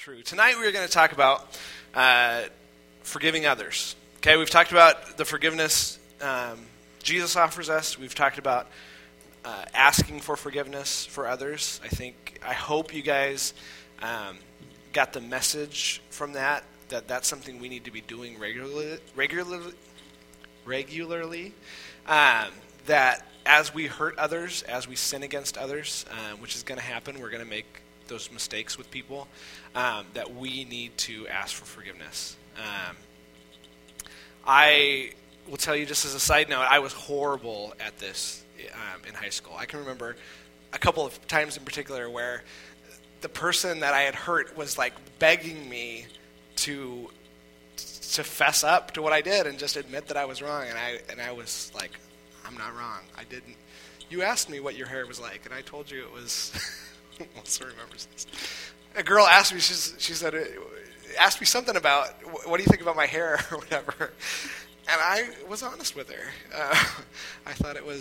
true. Tonight we are going to talk about forgiving others. Okay, we've talked about the forgiveness Jesus offers us. We've talked about asking for forgiveness for others. I hope you guys got the message from that that's something we need to be doing regularly. That as we hurt others, as we sin against others, which is going to happen, we're going to make those mistakes with people, that we need to ask for forgiveness. I will tell you, just as a side note, I was horrible at this in high school. I can remember a couple of times in particular where the person that I had hurt was like begging me to fess up to what I did and just admit that I was wrong, and I was like, I'm not wrong. I didn't. You asked me what your hair was like, and I told you it was. Melissa remembers this. A girl asked me. She said, asked me something about what do you think about my hair or whatever, and I was honest with her. I thought it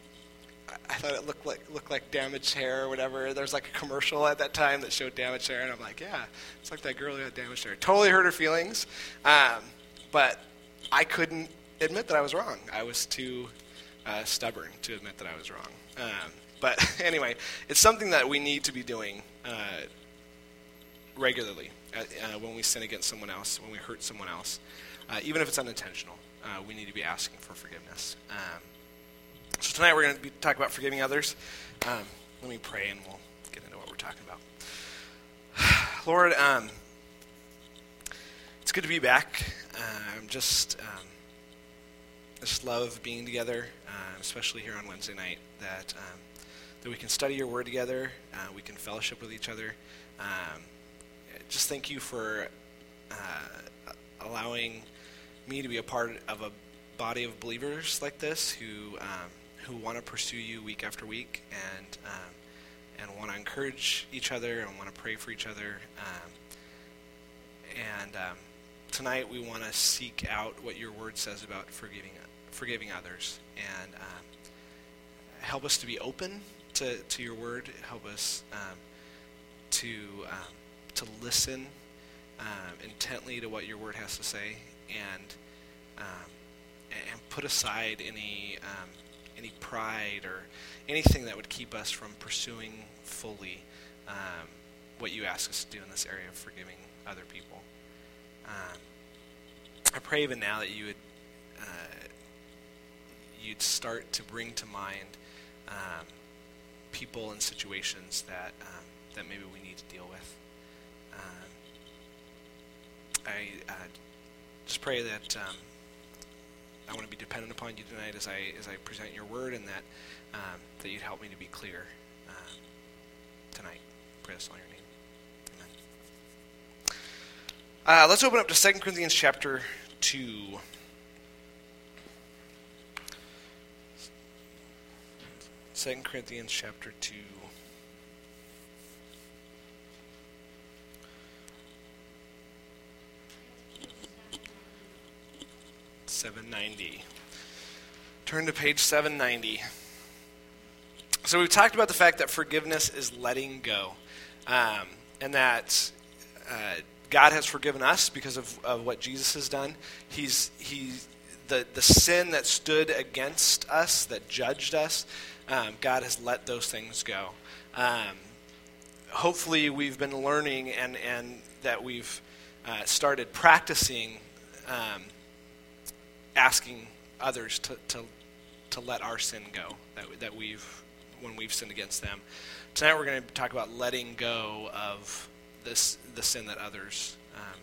looked like damaged hair or whatever. There was like a commercial at that time that showed damaged hair, and I'm like, yeah, it's like that girl who had damaged hair. Totally hurt her feelings, but I couldn't admit that I was wrong. I was too stubborn to admit that I was wrong. But anyway, it's something that we need to be doing regularly when we sin against someone else, when we hurt someone else, even if it's unintentional. We need to be asking for forgiveness. So tonight we're going to be talking about forgiving others. Let me pray and we'll get into what we're talking about. Lord, it's good to be back. I just love being together, especially here on Wednesday night, that we can study your word together, we can fellowship with each other. Just thank you for allowing me to be a part of a body of believers like this who want to pursue you week after week and want to encourage each other and want to pray for each other. Tonight we want to seek out what your word says about forgiving others, and help us to be open to your word. Help us to listen intently to what your word has to say, and put aside any pride or anything that would keep us from pursuing fully what you ask us to do in this area of forgiving other people. I pray even now that you'd start to bring to mind people and situations that maybe we need to deal with. I just pray that I want to be dependent upon you tonight as I present your word, and that you'd help me to be clear tonight. Pray this all in your name. Amen. Let's open up to 2 Corinthians chapter 2. 2 Corinthians chapter 2. $790. Turn to page 790. So we've talked about the fact that forgiveness is letting go, and that God has forgiven us because of what Jesus has done. The sin that stood against us, that judged us, God has let those things go. Hopefully we've been learning and that we've started practicing asking others to let our sin go, that when we've sinned against them. Tonight we're going to talk about letting go of the sin that others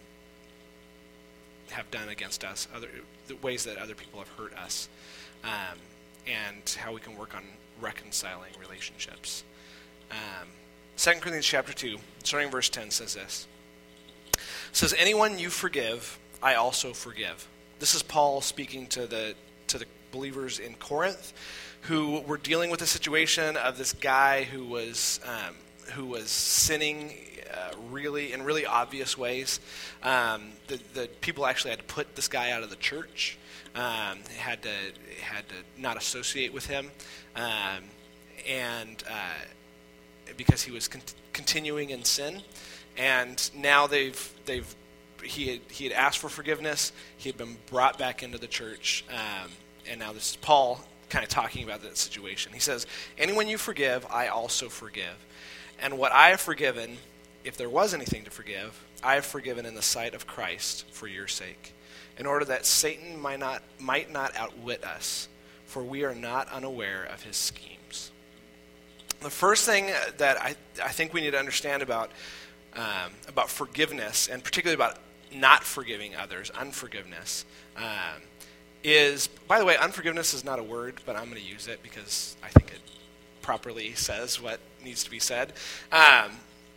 have done against us, the ways that other people have hurt us, and how we can work on reconciling relationships. 2 Corinthians chapter 2, starting verse 10, says this. It says, "Anyone you forgive, I also forgive." This is Paul speaking to the believers in Corinth, who were dealing with a situation of this guy who was sinning in really obvious ways. The people actually had to put this guy out of the church. Had to not associate with him, and because he was continuing in sin. And now he had asked for forgiveness. He had been brought back into the church. And now this is Paul kind of talking about that situation. He says, anyone you forgive, I also forgive. And what I have forgiven, if there was anything to forgive, I have forgiven in the sight of Christ for your sake, in order that Satan might not outwit us, for we are not unaware of his schemes. The first thing that I think we need to understand about forgiveness, and particularly about not forgiving others, unforgiveness, is, by the way, unforgiveness is not a word, but I'm going to use it because I think it properly says what needs to be said. That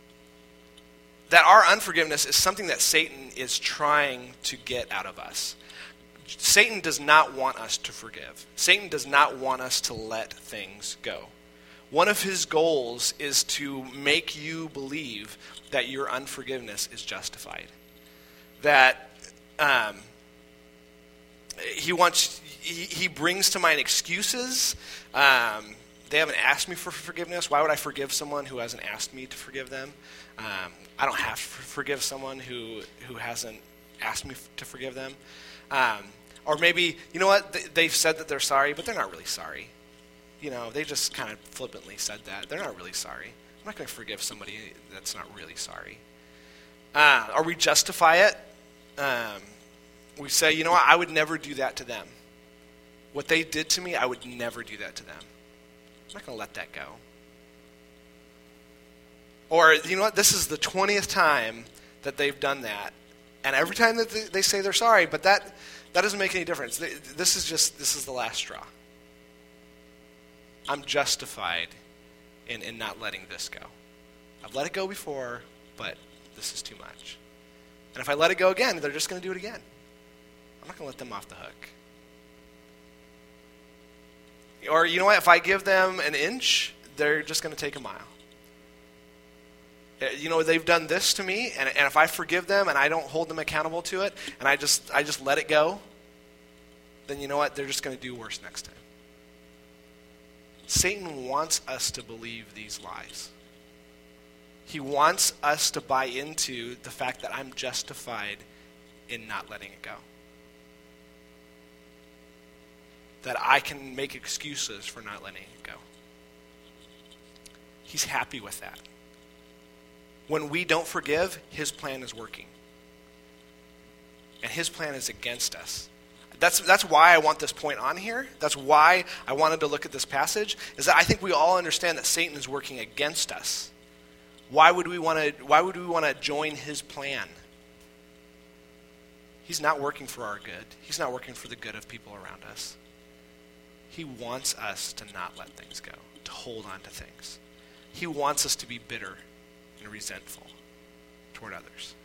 our unforgiveness is something that Satan is trying to get out of us. Satan does not want us to forgive. Satan does not want us to let things go. One of his goals is to make you believe that your unforgiveness is justified. That he brings to mind excuses. They haven't asked me for forgiveness. Why would I forgive someone who hasn't asked me to forgive them? I don't have to forgive someone who hasn't asked me to forgive them. Or maybe, you know what, they've said that they're sorry, but they're not really sorry. You know, they just kind of flippantly said that. They're not really sorry. I'm not going to forgive somebody that's not really sorry. Or we justify it. We say, you know what, I would never do that to them. What they did to me, I would never do that to them. I'm not going to let that go. Or, you know what, this is the 20th time that they've done that. And every time that they say they're sorry, but that doesn't make any difference. This is the last straw. I'm justified in not letting this go. I've let it go before, but this is too much. And if I let it go again, they're just going to do it again. I'm not going to let them off the hook. Or, you know what, if I give them an inch, they're just going to take a mile. You know, they've done this to me, and if I forgive them and I don't hold them accountable to it, and I just let it go, then you know what, they're just going to do worse next time. Satan wants us to believe these lies. He wants us to buy into the fact that I'm justified in not letting it go. That I can make excuses for not letting it go. He's happy with that. When we don't forgive, his plan is working. And his plan is against us. That's why I want this point on here. That's why I wanted to look at this passage, is that I think we all understand that Satan is working against us. Why would we want to join his plan? He's not working for our good. He's not working for the good of people around us. He wants us to not let things go, to hold on to things. He wants us to be bitter and resentful toward others.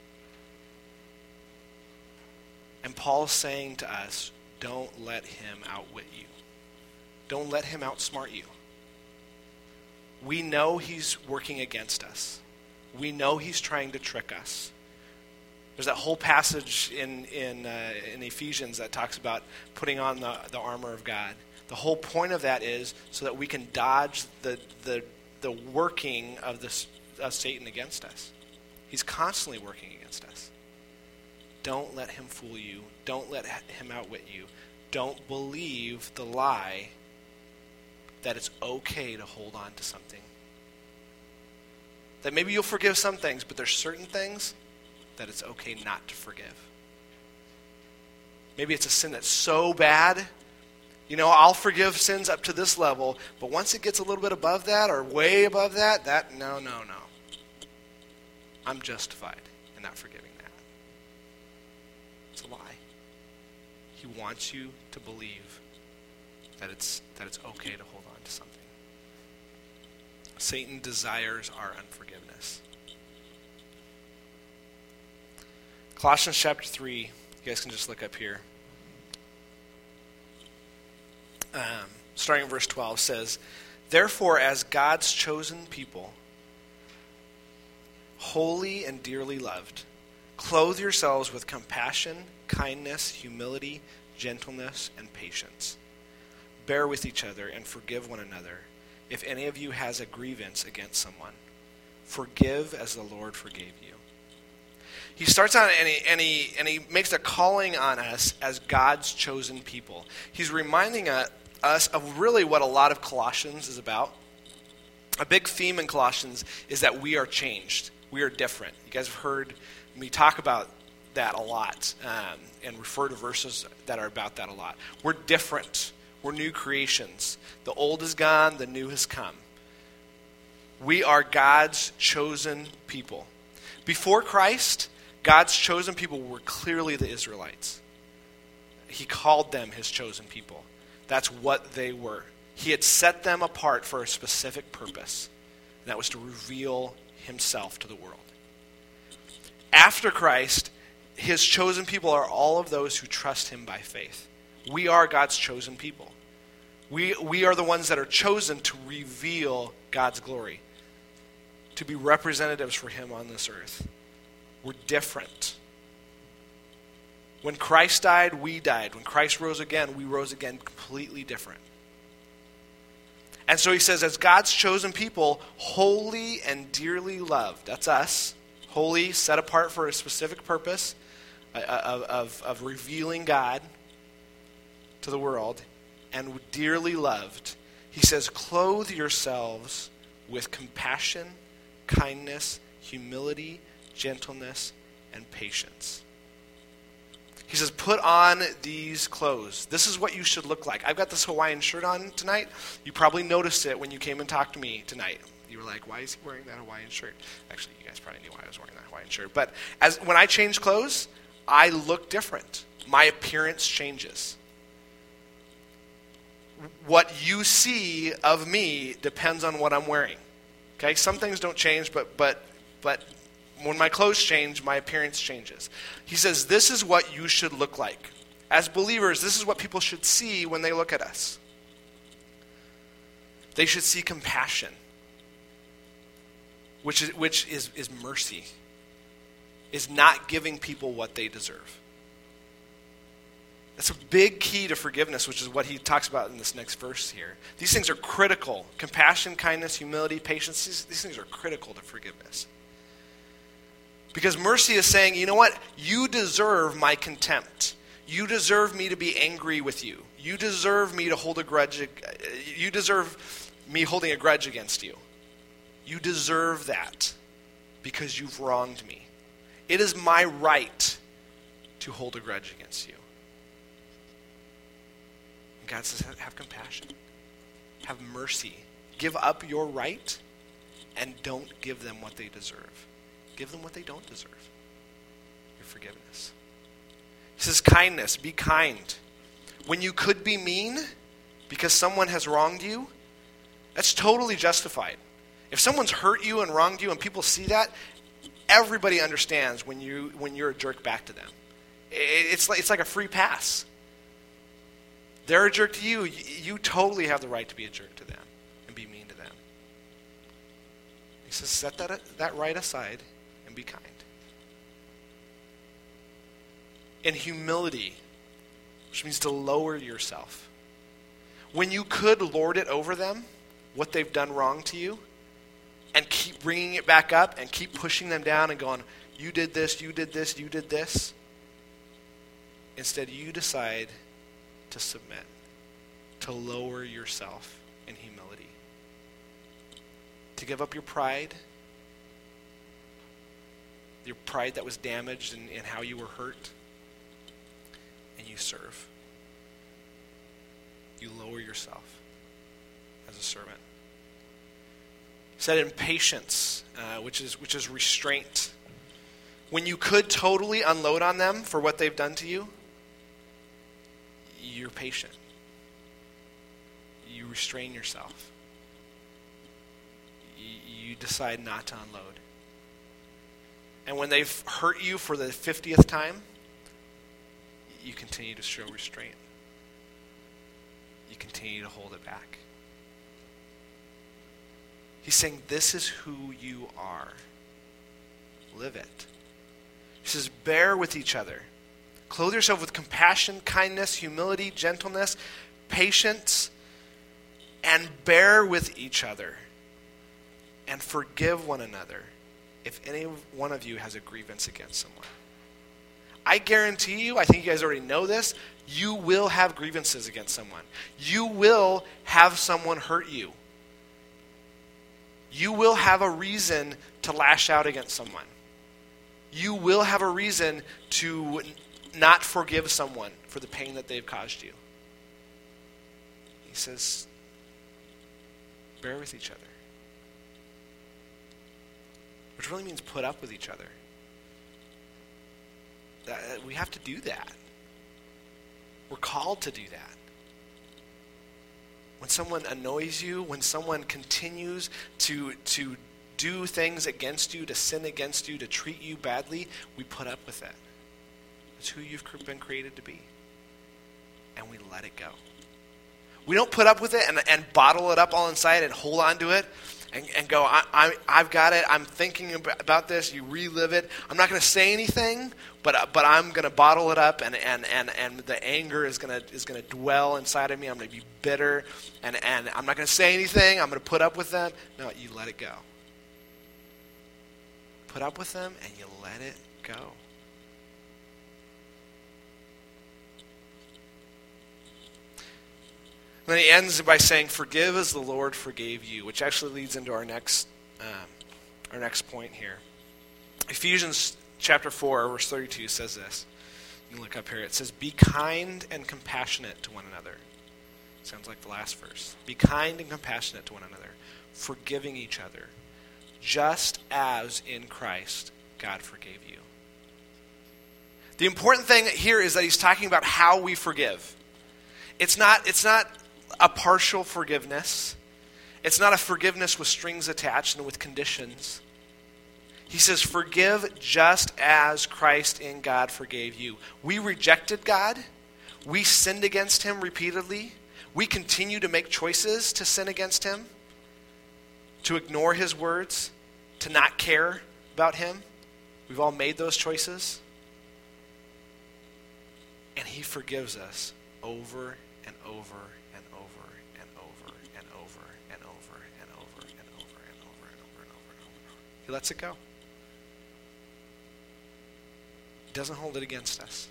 And Paul's saying to us, don't let him outwit you. Don't let him outsmart you. We know he's working against us. We know he's trying to trick us. There's that whole passage in Ephesians that talks about putting on the armor of God. The whole point of that is so that we can dodge the working of Satan against us. He's constantly working against us. Don't let him fool you. Don't let him outwit you. Don't believe the lie that it's okay to hold on to something. That maybe you'll forgive some things, but there's certain things that it's okay not to forgive. Maybe it's a sin that's so bad, you know, I'll forgive sins up to this level, but once it gets a little bit above that or way above that, no. I'm justified in not forgiving that. It's a lie. He wants you to believe that it's okay to hold on to something. Satan desires our unforgiveness. Colossians chapter 3, you guys can just look up here. Starting in verse 12 says, "Therefore, as God's chosen people, holy and dearly loved, clothe yourselves with compassion, kindness, humility, gentleness, and patience. Bear with each other and forgive one another if any of you has a grievance against someone. Forgive as the Lord forgave you. He starts out and he makes a calling on us as God's chosen people. He's reminding us of really what a lot of Colossians is about. A big theme in Colossians is that we are changed. We are different. You guys have heard me talk about that a lot and refer to verses that are about that a lot. We're different. We're new creations. The old is gone, the new has come. We are God's chosen people. Before Christ, God's chosen people were clearly the Israelites. He called them his chosen people. That's what they were. He had set them apart for a specific purpose, and that was to reveal himself to the world. After Christ, his chosen people are all of those who trust him by faith. We are God's chosen people. We are the ones that are chosen to reveal God's glory, to be representatives for him on this earth. We're different. When Christ died, we died. When Christ rose again, we rose again completely different. And so he says, as God's chosen people, holy and dearly loved. That's us. Holy, set apart for a specific purpose of revealing God to the world. And dearly loved. He says, clothe yourselves with compassion, kindness, humility, gentleness, and patience. He says, put on these clothes. This is what you should look like. I've got this Hawaiian shirt on tonight. You probably noticed it when you came and talked to me tonight. You were like, why is he wearing that Hawaiian shirt? Actually, you guys probably knew why I was wearing that Hawaiian shirt. But when I change clothes, I look different. My appearance changes. What you see of me depends on what I'm wearing. Okay? Some things don't change, but when my clothes change, my appearance changes. He says, this is what you should look like. As believers, this is what people should see when they look at us. They should see compassion, which is mercy, is not giving people what they deserve. That's a big key to forgiveness, which is what he talks about in this next verse here. These things are critical. Compassion, kindness, humility, patience, these things are critical to forgiveness. Because mercy is saying, you know what? You deserve my contempt. You deserve me to be angry with you. You deserve me to hold a grudge. You deserve me holding a grudge against you. You deserve that because you've wronged me. It is my right to hold a grudge against you. And God says, have compassion. Have mercy. Give up your right and don't give them what they deserve. Give them what they don't deserve. Your forgiveness. He says kindness. Be kind. When you could be mean because someone has wronged you, that's totally justified. If someone's hurt you and wronged you and people see that, everybody understands when you're a jerk back to them. It's like a free pass. They're a jerk to you. You totally have the right to be a jerk to them and be mean to them. He says, set that right aside and be kind. In humility, which means to lower yourself. When you could lord it over them, what they've done wrong to you, and keep bringing it back up and keep pushing them down and going, you did this, you did this, you did this. Instead, you decide to submit, to lower yourself in humility, to give up your pride that was damaged in how you were hurt, and you serve. You lower yourself as a servant. Said in patience, which is restraint. When you could totally unload on them for what they've done to you, you're patient. You restrain yourself. You decide not to unload. And when they've hurt you for the 50th time, you continue to show restraint. You continue to hold it back. He's saying, this is who you are. Live it. He says, bear with each other. Clothe yourself with compassion, kindness, humility, gentleness, patience, and bear with each other. and forgive one another if any one of you has a grievance against someone. I guarantee you, I think you guys already know this, you will have grievances against someone. You will have someone hurt you. You will have a reason to lash out against someone. You will have a reason to not forgive someone for the pain that they've caused you. He says, bear with each other. Which really means put up with each other. We have to do that. We're called to do that. When someone annoys you, when someone continues to do things against you, to sin against you, to treat you badly, we put up with it. It's who you've been created to be. And we let it go. We don't put up with it and bottle it up all inside and hold on to it and go, I've got it, I'm thinking about this, you relive it. I'm not going to say anything, but I'm going to bottle it up and the anger is going to dwell inside of me. I'm going to be bitter and I'm not going to say anything. I'm going to put up with them. No, you let it go. Put up with them and you let it go. Then he ends by saying, forgive as the Lord forgave you, which actually leads into our next point here. Ephesians chapter 4, verse 32 says this. You can look up here. It says, be kind and compassionate to one another. Sounds like the last verse. Be kind and compassionate to one another, forgiving each other, just as in Christ God forgave you. The important thing here is that he's talking about how we forgive. It's not a partial forgiveness. It's not a forgiveness with strings attached and with conditions. He says, forgive just as Christ in God forgave you. We rejected God. We sinned against him repeatedly. We continue to make choices to sin against him, to ignore his words, to not care about him. We've all made those choices. And he forgives us over and over and over and over and over and over and over and over and over and over and over. He lets it go. He doesn't hold it against us.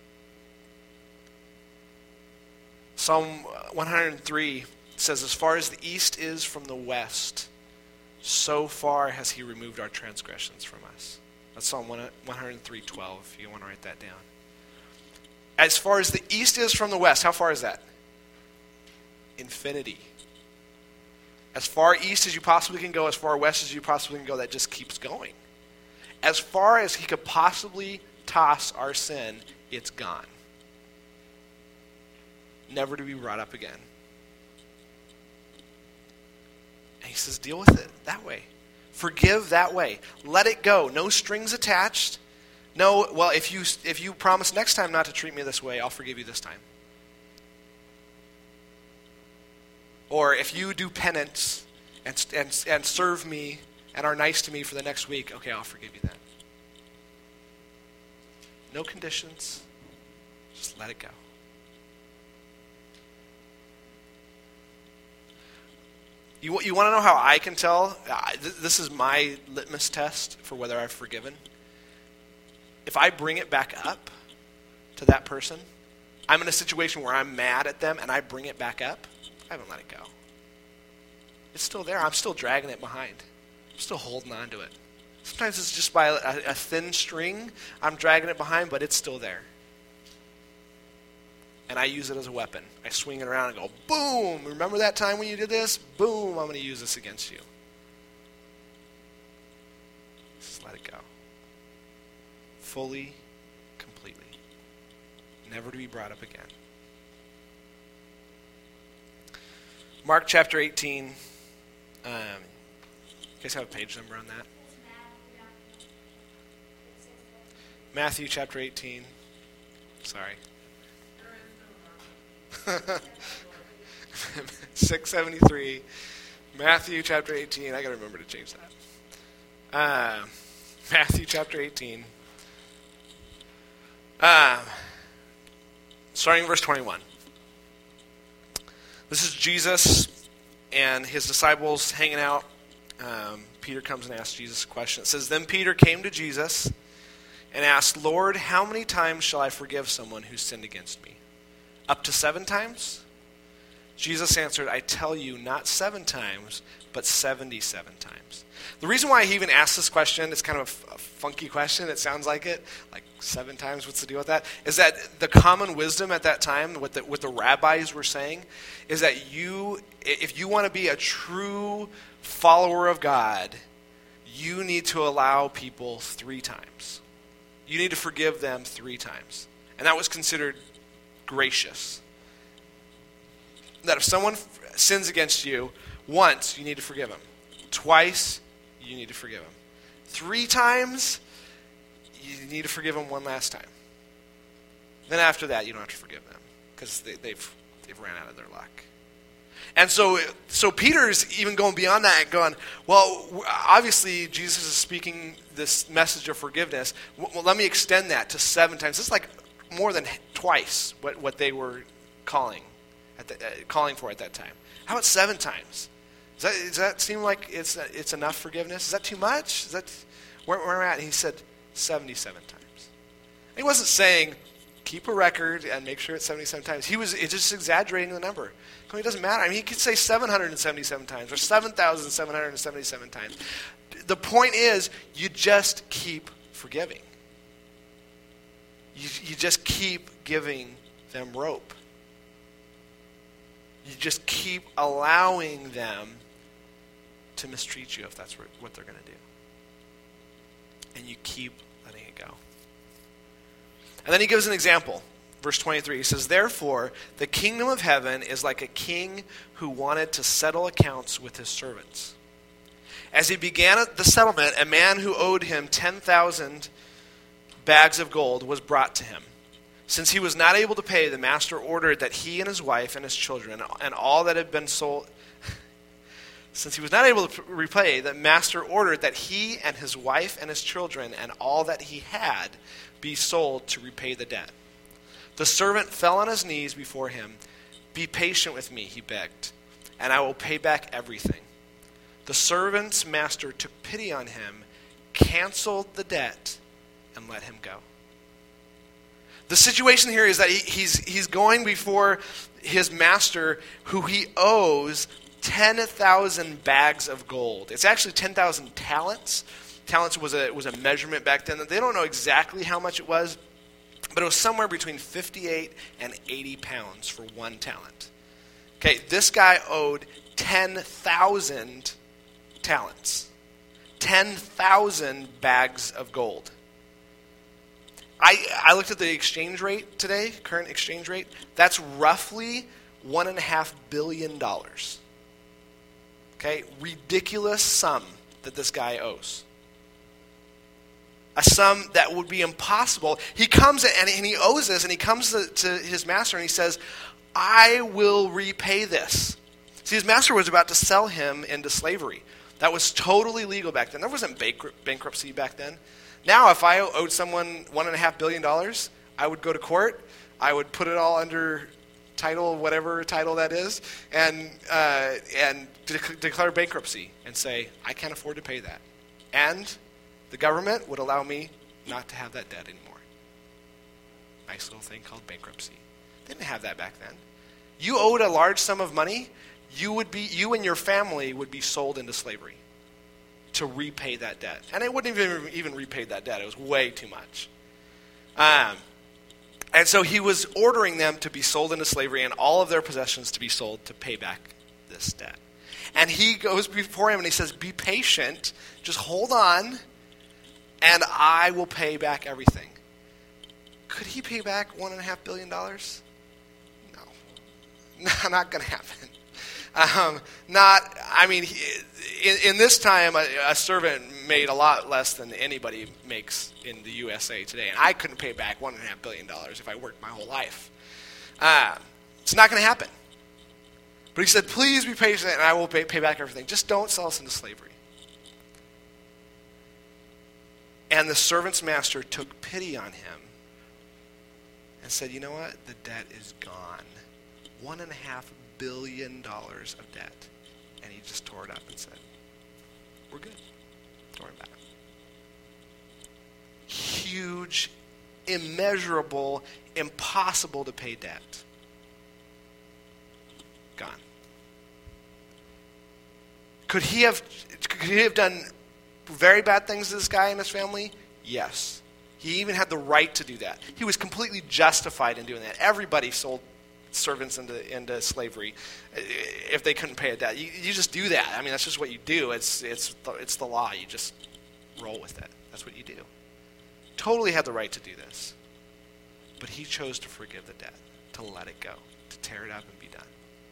Psalm 103 says, as far as the east is from the west, so far has he removed our transgressions from us. That's Psalm 103:12, if you want to write that down. As far as the east is from the west, how far is that? Infinity. As far east as you possibly can go, as far west as you possibly can go, that just keeps going. As far as he could possibly toss our sin, it's gone. Never to be brought up again. And he says, deal with it that way. Forgive that way. Let it go. No strings attached. No, well, if you promise next time not to treat me this way, I'll forgive you this time. Or if you do penance and serve me and are nice to me for the next week, okay, I'll forgive you then. No conditions. Just let it go. You want to know how I can tell? This is my litmus test for whether I've forgiven. If I bring it back up to that person, I'm in a situation where I'm mad at them and I bring it back up, I haven't let it go. It's still there. I'm still dragging it behind. I'm still holding on to it. Sometimes it's just by a thin string. I'm dragging it behind, but it's still there. And I use it as a weapon. I swing it around and go, boom! Remember that time when you did this? Boom! I'm going to use this against you. Just let it go. Fully, completely. Never to be brought up again. Mark chapter 18. You guys have a page number on that? Matthew chapter 18. Sorry. 673. Matthew chapter 18. I got to remember to change that. Matthew chapter 18. Starting in verse 21. This is Jesus and his disciples hanging out. Peter comes and asks Jesus a question. It says, "Then Peter came to Jesus and asked, 'Lord, how many times shall I forgive someone who sinned against me? Up to 7 times?' Jesus answered, 'I tell you, not 7 times, but 77 times. The reason why he even asked this question, it's kind of a funky question, it sounds like it, like 7 times, what's the deal with that? Is that the common wisdom at that time, what the rabbis were saying, is that if you want to be a true follower of God, you need to allow people 3 times. You need to forgive them 3 times. And that was considered gracious. That if someone sins against you once, you need to forgive them. Twice, you need to forgive them. 3 times, you need to forgive them one last time. Then after that, you don't have to forgive them because they've ran out of their luck. And so Peter's even going beyond that and going, well, obviously Jesus is speaking this message of forgiveness. Well, let me extend that to 7 times. This is like more than twice what they were calling for at that time. How about 7 times? Does that seem like it's enough forgiveness? Is that too much? Is that where we're at? And he said 77 times. And he wasn't saying keep a record and make sure it's 77 times. He was just exaggerating the number. It doesn't matter. I mean, he could say 777 times or 7,777 times. The point is, you just keep forgiving. You just keep giving them rope. You just keep allowing them to mistreat you if that's what they're going to do. And you keep letting it go. And then he gives an example. Verse 23, he says, "Therefore, the kingdom of heaven is like a king who wanted to settle accounts with his servants. As he began the settlement, a man who owed him 10,000 bags of gold was brought to him. Since he was not able to pay, the master ordered that he and his wife and his children and all that had been sold... Since he was not able to repay, the master ordered that he and his wife and his children and all that he had be sold to repay the debt. The servant fell on his knees before him. 'Be patient with me,' he begged, 'and I will pay back everything.' The servant's master took pity on him, canceled the debt, and let him go." The situation here is that he's going before his master who he owes 10,000 bags of gold. It's actually 10,000 talents. Talents was a measurement back then. They don't know exactly how much it was, but it was somewhere between 58 and 80 pounds for 1 talent. Okay, this guy owed 10,000 talents. 10,000 bags of gold. I looked at the exchange rate today, current exchange rate. That's roughly $1.5 billion. Okay, ridiculous sum that this guy owes. A sum that would be impossible. He comes and he owes this, and he comes to his master and he says, "I will repay this." See, his master was about to sell him into slavery. That was totally legal back then. There wasn't bankruptcy back then. Now, if I owed someone $1.5 billion, I would go to court. I would put it all under title, whatever title that is, and declare bankruptcy and say, I can't afford to pay that. And the government would allow me not to have that debt anymore. Nice little thing called bankruptcy. They didn't have that back then. You owed a large sum of money, you and your family would be sold into slavery to repay that debt. And it wouldn't even repay that debt. It was way too much. And so he was ordering them to be sold into slavery and all of their possessions to be sold to pay back this debt. And he goes before him and he says, "Be patient, just hold on, and I will pay back everything." Could he pay back $1.5 billion? No. Not going to happen. In this time, a servant made a lot less than anybody makes in the USA today. And I couldn't pay back $1.5 billion if I worked my whole life. It's not going to happen. But he said, "Please be patient and I will pay back everything. Just don't sell us into slavery." And the servant's master took pity on him and said, "You know what? The debt is gone. $1.5 billion of debt." And he just tore it up and said, "We're good. Don't worry about it. Huge, immeasurable, impossible to pay debt. Gone. Could he have done very bad things to this guy and his family? Yes. He even had the right to do that. He was completely justified in doing that. Everybody sold servants into slavery if they couldn't pay a debt. You just do that. I mean, that's just what you do. It's the law. You just roll with it. That's what you do. Totally had the right to do this. But he chose to forgive the debt, to let it go, to tear it up and be done.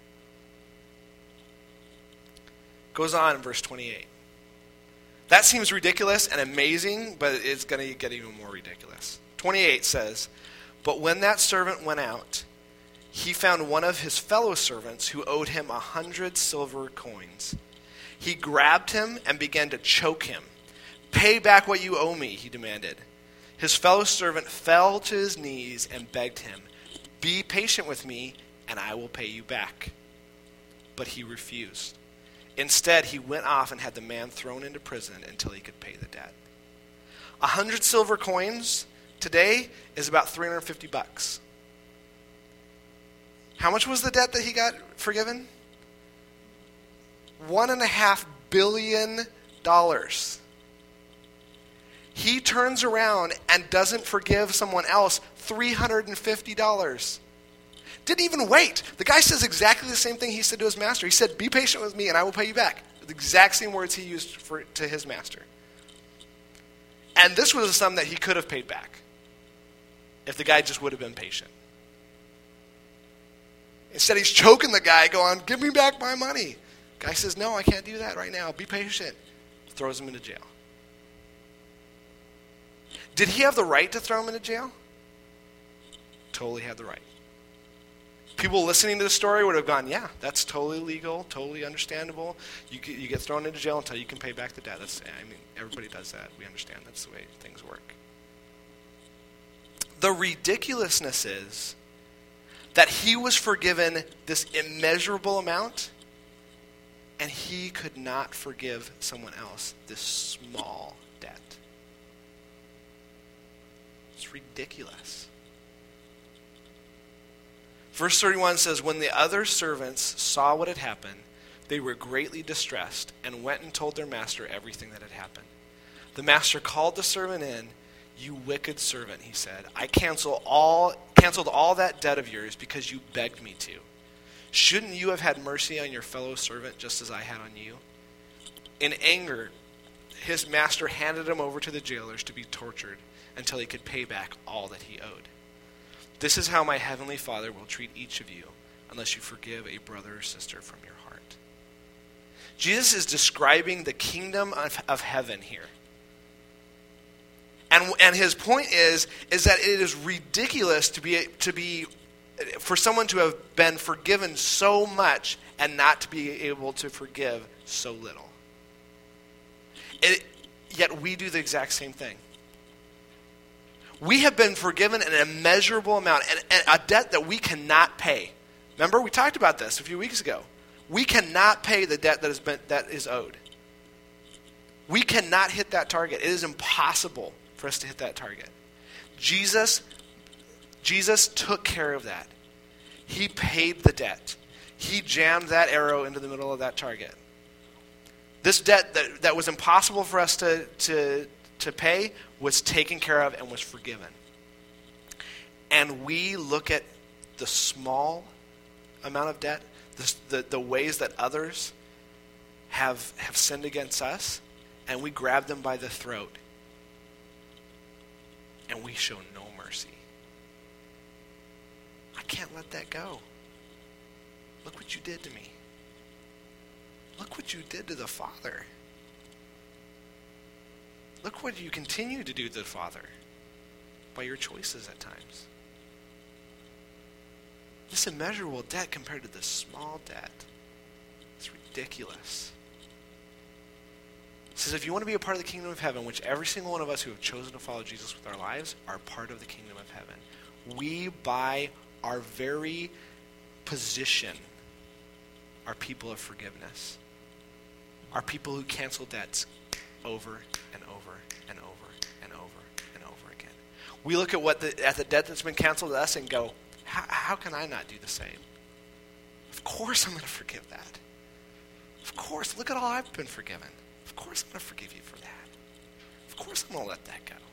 Goes on in verse 28. That seems ridiculous and amazing, but it's going to get even more ridiculous. 28 says, "But when that servant went out, he found one of his fellow servants who owed him 100 silver coins. He grabbed him and began to choke him. 'Pay back what you owe me,' he demanded. His fellow servant fell to his knees and begged him, 'Be patient with me, and I will pay you back.' But he refused. Instead, he went off and had the man thrown into prison until he could pay the debt." 100 silver coins today is about $350. How much was the debt that he got forgiven? $1.5 billion. He turns around and doesn't forgive someone else $350. Didn't even wait. The guy says exactly the same thing he said to his master. He said, "Be patient with me and I will pay you back." The exact same words he used to his master. And this was a sum that he could have paid back if the guy just would have been patient. Instead, he's choking the guy, going, "Give me back my money." Guy says, "No, I can't do that right now. Be patient." Throws him into jail. Did he have the right to throw him into jail? Totally had the right. People listening to the story would have gone, "Yeah, that's totally legal, totally understandable. You get thrown into jail until you can pay back the debt." Everybody does that. We understand that's the way things work. The ridiculousness is that he was forgiven this immeasurable amount, and he could not forgive someone else this small debt. It's ridiculous. Verse 31 says, "When the other servants saw what had happened, they were greatly distressed and went and told their master everything that had happened. The master called the servant in. 'You wicked servant,' he said, 'I canceled all that debt of yours because you begged me to. Shouldn't you have had mercy on your fellow servant just as I had on you?' In anger, his master handed him over to the jailers to be tortured until he could pay back all that he owed. This is how my heavenly Father will treat each of you unless you forgive a brother or sister from your heart." Jesus is describing the kingdom of heaven here. And his point is that it is ridiculous for someone to have been forgiven so much and not to be able to forgive so little. Yet we do the exact same thing. We have been forgiven an immeasurable amount, and a debt that we cannot pay. Remember, we talked about this a few weeks ago. We cannot pay the debt that is owed. We cannot hit that target. It is impossible for us to hit that target. Jesus took care of that. He paid the debt. He jammed that arrow into the middle of that target. This debt that was impossible for us to pay was taken care of and was forgiven. And we look at the small amount of debt, the ways that others have sinned against us, and we grab them by the throat, and we show no mercy. I can't let that go. Look what you did to me. Look what you did to the Father. Look what you continue to do to the Father by your choices at times. This immeasurable debt compared to this small debt, it's ridiculous. It says if you want to be a part of the kingdom of heaven, which every single one of us who have chosen to follow Jesus with our lives are part of the kingdom of heaven, we, by our very position, are people of forgiveness. Are people who cancel debts over and over and over and over and over again. We look at the debt that's been canceled to us and go, how can I not do the same? Of course I'm going to forgive that. Of course, look at all I've been forgiven. Of course I'm going to forgive you for that. Of course I'm going to let that go.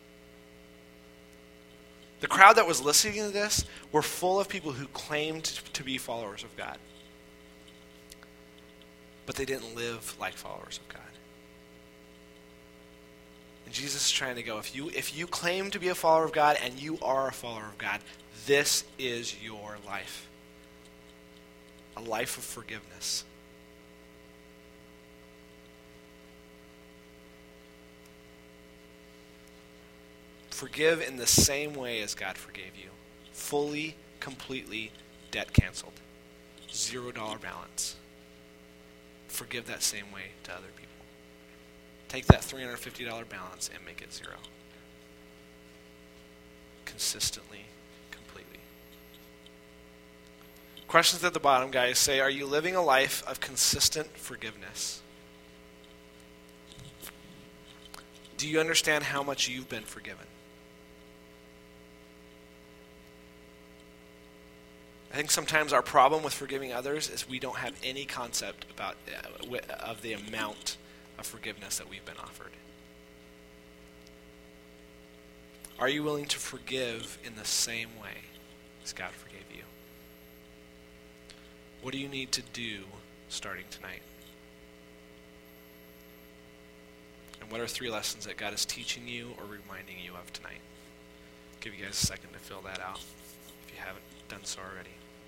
The crowd that was listening to this were full of people who claimed to be followers of God. But they didn't live like followers of God. And Jesus is trying to go, if you claim to be a follower of God and you are a follower of God, this is your life. A life of forgiveness. Forgive in the same way as God forgave you. Fully, completely, debt canceled. $0 balance. Forgive that same way to other people. Take that $350 balance and make it zero. Consistently, completely. Questions at the bottom, guys, say, are you living a life of consistent forgiveness? Do you understand how much you've been forgiven? I think sometimes our problem with forgiving others is we don't have any concept of the amount of forgiveness that we've been offered. Are you willing to forgive in the same way as God forgave you? What do you need to do starting tonight? And what are 3 lessons that God is teaching you or reminding you of tonight? I'll give you guys a second to fill that out if you haven't done so already.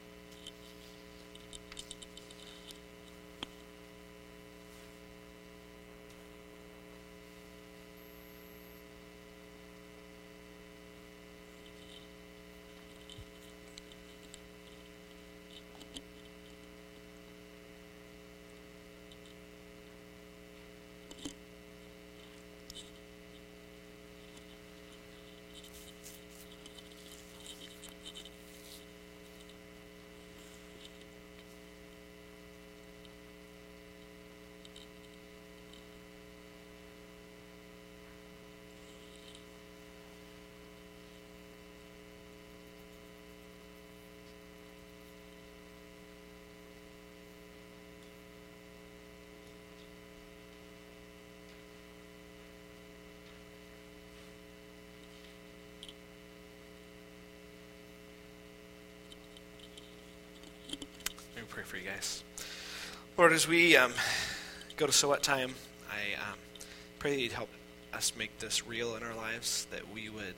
Pray for you guys. Lord, as we go to So What time, I pray that you'd help us make this real in our lives, that we would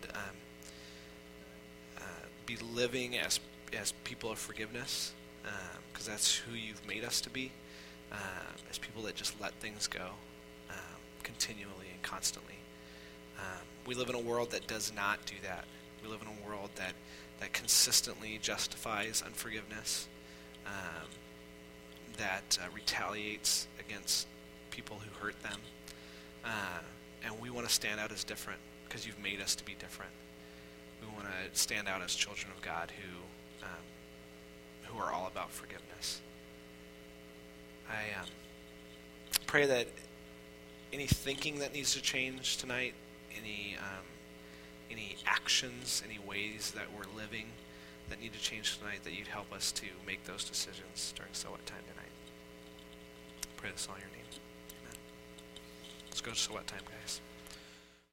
be living as people of forgiveness, because that's who you've made us to be, as people that just let things go continually and constantly. We live in a world that does not do that. We live in a world that consistently justifies unforgiveness, that retaliates against people who hurt them. And we want to stand out as different because you've made us to be different. We want to stand out as children of God who are all about forgiveness. I pray that any thinking that needs to change tonight, any actions, any ways that we're living that need to change tonight, that you'd help us to make those decisions during So What time tonight. Pray this all in your name. Amen. Let's go to So What time, guys.